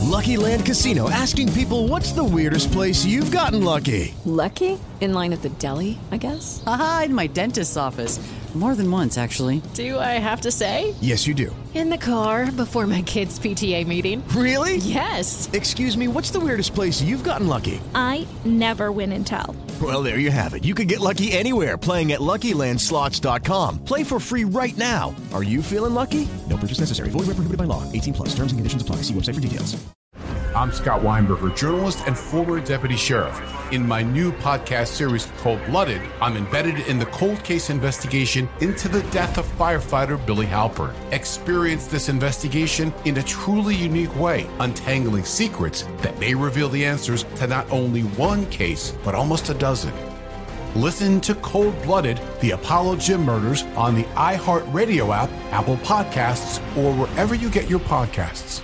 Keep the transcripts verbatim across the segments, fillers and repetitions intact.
Lucky Land Casino, asking people, what's the weirdest place you've gotten lucky? Lucky? In line at the deli, I guess? Aha, in my dentist's office. More than once, actually. Do I have to say? Yes, you do. In the car before my kids' P T A meeting. Really? Yes. Excuse me, what's the weirdest place you've gotten lucky? I never win and tell. Well, there you have it. You can get lucky anywhere, playing at Lucky Land Slots dot com. Play for free right now. Are you feeling lucky? No purchase necessary. Void where prohibited by law. eighteen plus. Terms and conditions apply. See website for details. I'm Scott Weinberger, journalist and former deputy sheriff. In my new podcast series, Cold-Blooded, I'm embedded in the cold case investigation into the death of firefighter Billy Halpern. Experience this investigation in a truly unique way, untangling secrets that may reveal the answers to not only one case, but almost a dozen. Listen to Cold-Blooded, The Apollo Gym Murders on the iHeartRadio app, Apple Podcasts, or wherever you get your podcasts.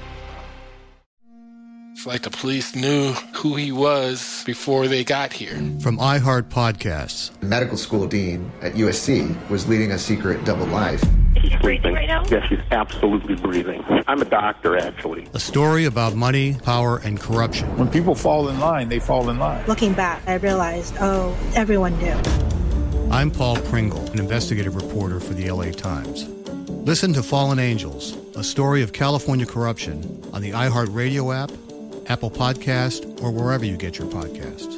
It's like the police knew who he was before they got here. From iHeart Podcasts. The medical school dean at U S C was leading a secret double life. He's breathing right now? Yes, he's absolutely breathing. I'm a doctor, actually. A story about money, power, and corruption. When people fall in line, they fall in line. Looking back, I realized, oh, everyone knew. I'm Paul Pringle, an investigative reporter for the L A Times. Listen to Fallen Angels, a story of California corruption on the iHeartRadio app, Apple Podcast, or wherever you get your podcasts.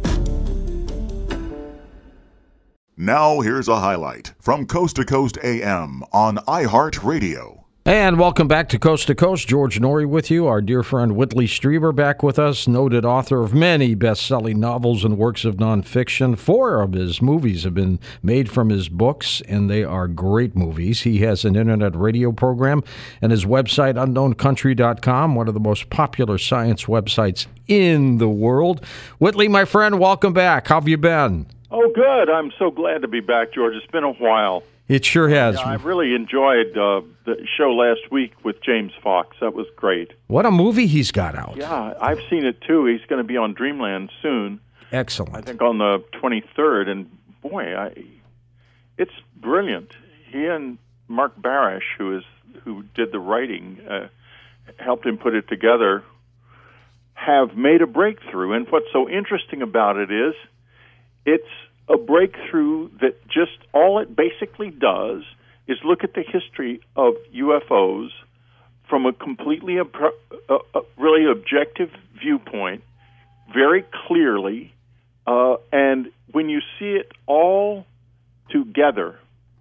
Now here's a highlight from Coast to Coast A M on iHeartRadio. And welcome back to Coast to Coast. George Noory with you. Our dear friend Whitley Strieber back with us, noted author of many best-selling novels and works of nonfiction. Four of his movies have been made from his books, and they are great movies. He has an internet radio program, and his website, unknown country dot com, one of the most popular science websites in the world. Whitley, my friend, welcome back. How have you been? Oh, good. I'm so glad to be back, George. It's been a while. It sure has. Yeah, I really enjoyed uh, the show last week with James Fox. That was great. What a movie he's got out. Yeah, I've seen it too. He's going to be on Dreamland soon. Excellent. I think on the twenty-third. And boy, I, it's brilliant. He and Mark Barash, who is who did the writing, uh, helped him put it together, have made a breakthrough. And what's so interesting about it is it's a breakthrough that just all it basically does is look at the history of U F Os from a completely uh, uh, really objective viewpoint, very clearly, uh, and when you see it all together,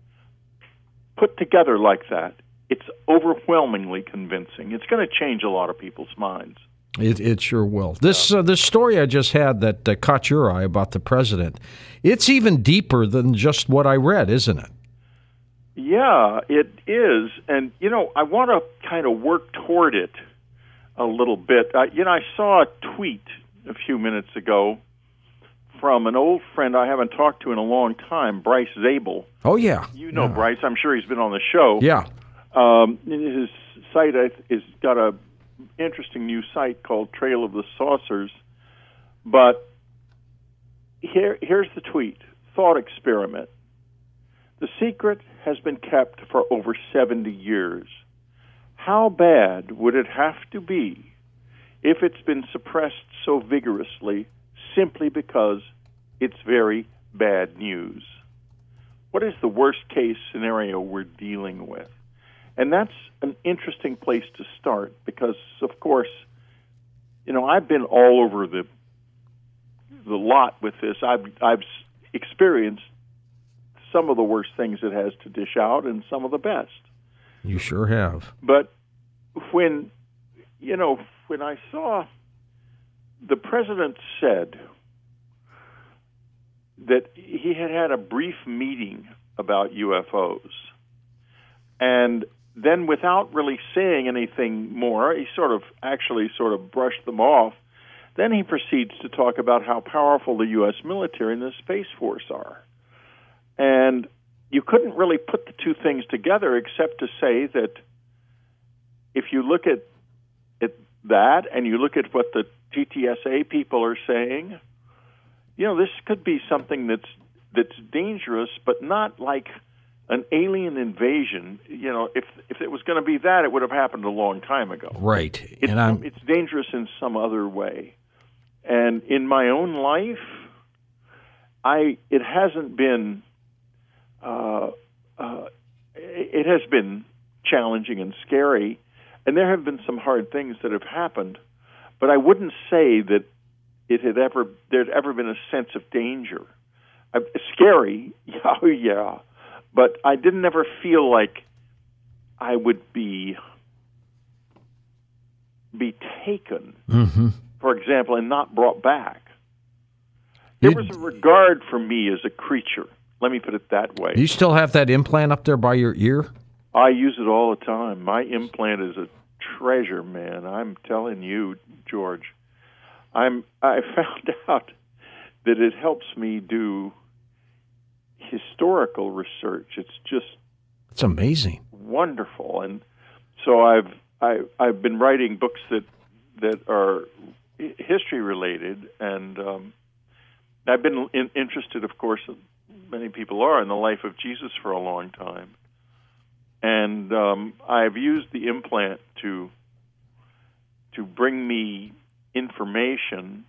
put together like that, it's overwhelmingly convincing. It's going to change a lot of people's minds. It, it sure will. This uh, this story I just had that uh, caught your eye about the president, it's even deeper than just what I read, isn't it? Yeah, it is. And, you know, I want to kind of work toward it a little bit. Uh, you know, I saw a tweet a few minutes ago from an old friend I haven't talked to in a long time, Bryce Zabel. Oh, yeah. You know yeah. Bryce. I'm sure he's been on the show. Yeah. Um, his site has got a interesting new site called Trail of the Saucers. But here, here's the tweet. Thought experiment. The secret has been kept for over seventy years. How bad would it have to be if it's been suppressed so vigorously simply because it's very bad news? What is the worst case scenario we're dealing with? And that's an interesting place to start because, of course, you know, I've been all over the the lot with this. I've I've experienced some of the worst things it has to dish out and some of the best. You sure have. But when, you know, when I saw the president said that he had had a brief meeting about U F Os, and then without really saying anything more, he sort of actually sort of brushed them off. Then he proceeds to talk about how powerful the U S military and the Space Force are. And you couldn't really put the two things together except to say that if you look at, at that and you look at what the T T S A people are saying, you know, this could be something that's that's dangerous, but not like an alien invasion, you know, if if it was going to be that, it would have happened a long time ago. Right. It's, and I'm... it's dangerous in some other way. And in my own life, I it hasn't been, uh, uh, it has been challenging and scary, and there have been some hard things that have happened, but I wouldn't say that it had ever there'd ever been a sense of danger. Uh, scary, yeah, yeah, but I didn't ever feel like I would be be taken, mm-hmm. for example, and not brought back. There was a regard for me as a creature. Let me put it that way. Do you still have that implant up there by your ear? I use it all the time. My implant is a treasure, man. I'm telling you, George. I'm. I found out that it helps me do historical research. It's just it's amazing, wonderful, and so I've I, I've been writing books that that are history related, and um, I've been in, interested, of course, many people are, in the life of Jesus for a long time. And um, I've used the implant to to bring me information,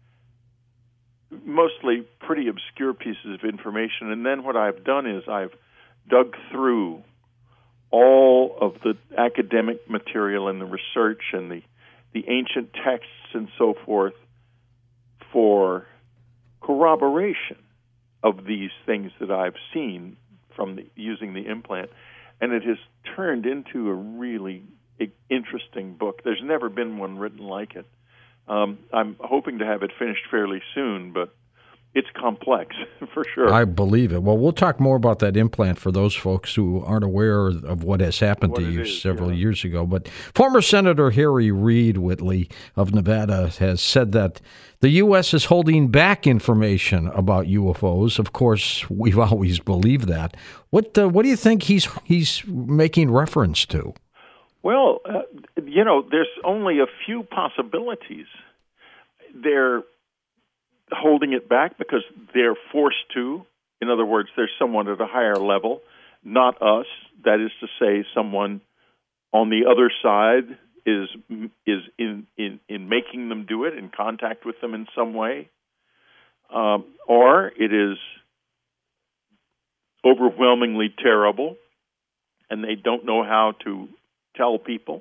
mostly pretty obscure pieces of information. And then what I've done is I've dug through all of the academic material and the research and the, the ancient texts and so forth for corroboration of these things that I've seen from the, using the implant. And it has turned into a really interesting book. There's never been one written like it. Um, I'm hoping to have it finished fairly soon, but it's complex, for sure. I believe it. Well, we'll talk more about that implant for those folks who aren't aware of what has happened what to you is, several yeah. years ago. But former Senator Harry Reid Whitley of Nevada has said that the U S is holding back information about U F Os. Of course, we've always believed that. What uh, what do you think he's he's making reference to? Well, uh, you know, there's only a few possibilities. They're holding it back because they're forced to. In other words, there's someone at a higher level, not us. That is to say, someone on the other side is is in, in, in making them do it, in contact with them in some way. Um, or it is overwhelmingly terrible, and they don't know how to tell people.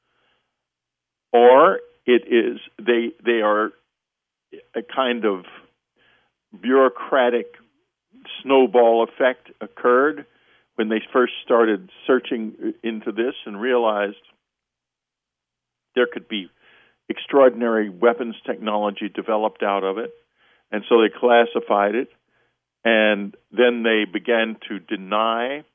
Or it is they they are a kind of bureaucratic snowball effect occurred when they first started searching into this and realized there could be extraordinary weapons technology developed out of it. And so they classified it, and then they began to deny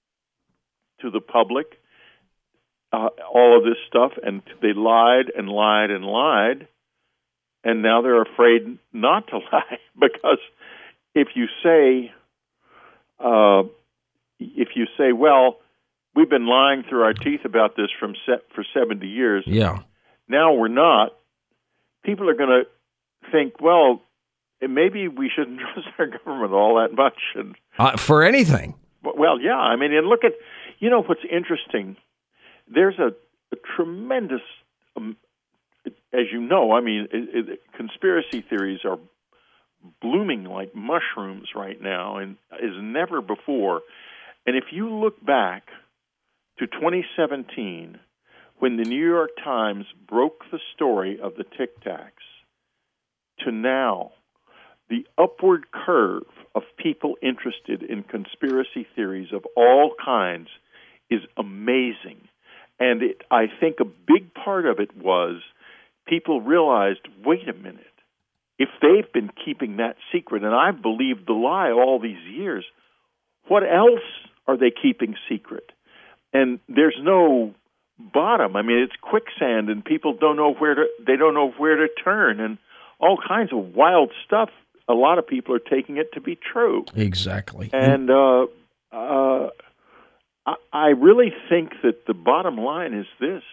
to the public uh, all of this stuff, and they lied and lied and lied. And now they're afraid not to lie, because if you say, uh, if you say, well, we've been lying through our teeth about this from se- for seventy years. Yeah. Now we're not. People are going to think, well, maybe we shouldn't trust our government all that much. And uh, for anything. Well, yeah. I mean, and look at, you know, what's interesting. There's a, a tremendous. Um, As you know, I mean, it, it, conspiracy theories are blooming like mushrooms right now, and as never before. And if you look back to twenty seventeen, when the New York Times broke the story of the Tic Tacs, to now, the upward curve of people interested in conspiracy theories of all kinds is amazing. And it, I think a big part of it was people realized, wait a minute, if they've been keeping that secret, and I've believed the lie all these years, what else are they keeping secret? And there's no bottom. I mean, it's quicksand, and people don't know where to, they don't know where to turn, and all kinds of wild stuff. A lot of people are taking it to be true. Exactly. And uh, uh, I, I really think that the bottom line is this.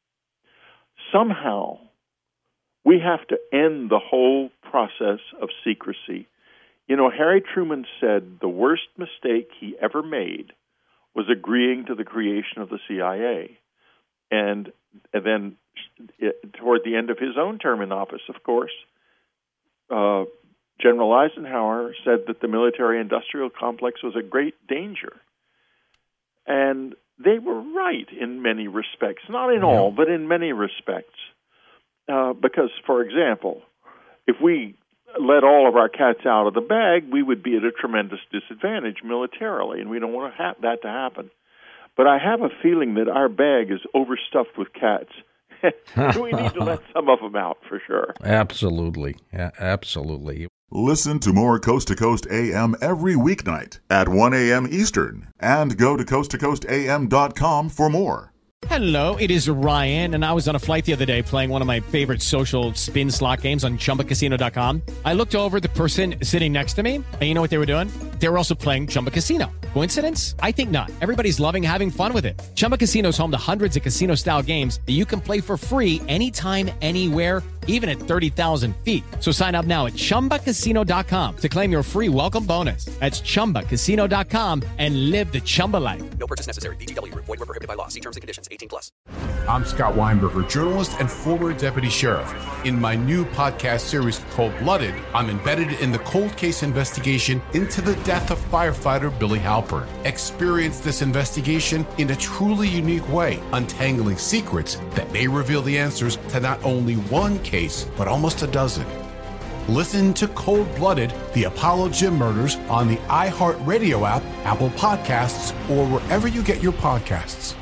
Somehow, we have to end the whole process of secrecy. You know, Harry Truman said the worst mistake he ever made was agreeing to the creation of the C I A. And, and then it, toward the end of his own term in office, of course, uh, General Eisenhower said that the military-industrial complex was a great danger. And they were right in many respects, not in all, but in many respects. Uh, because, for example, if we let all of our cats out of the bag, we would be at a tremendous disadvantage militarily, and we don't want to ha- that to happen. But I have a feeling that our bag is overstuffed with cats. We need to let some of them out for sure. Absolutely. A- absolutely. Listen to more Coast to Coast A M every weeknight at one a.m. Eastern, and go to coast to coast a m dot com for more. Hello, it is Ryan, and I was on a flight the other day playing one of my favorite social spin slot games on chumba casino dot com. I looked over at the person sitting next to me, and you know what they were doing? They were also playing Chumba Casino. Coincidence? I think not. Everybody's loving having fun with it. Chumba Casino is home to hundreds of casino-style games that you can play for free anytime, anywhere, even at thirty thousand feet. So sign up now at chumba casino dot com to claim your free welcome bonus. That's chumba casino dot com and live the Chumba life. No purchase necessary. V G W. Void where prohibited by law. See terms and conditions. eighteen plus. I'm Scott Weinberger, journalist and former deputy sheriff. In my new podcast series, Cold Blooded, I'm embedded in the cold case investigation into the death of firefighter Billy Halpern. Experience this investigation in a truly unique way, untangling secrets that may reveal the answers to not only one case, but almost a dozen. Listen to Cold Blooded, the Apollo Gym Murders on the iHeartRadio app, Apple Podcasts, or wherever you get your podcasts.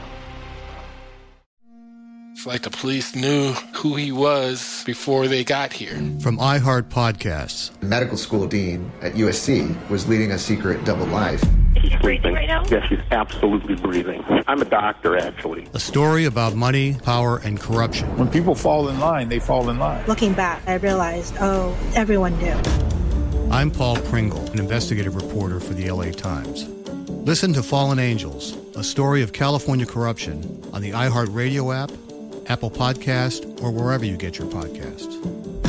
It's like the police knew who he was before they got here. From iHeart Podcasts. The medical school dean at U S C was leading a secret double life. She's breathing right now? Yes, she's absolutely breathing. I'm a doctor, actually. A story about money, power, and corruption. When people fall in line, they fall in line. Looking back, I realized, oh, everyone knew. I'm Paul Pringle, an investigative reporter for the L A Times. Listen to Fallen Angels, a story of California corruption on the iHeartRadio app, Apple Podcast, or wherever you get your podcasts.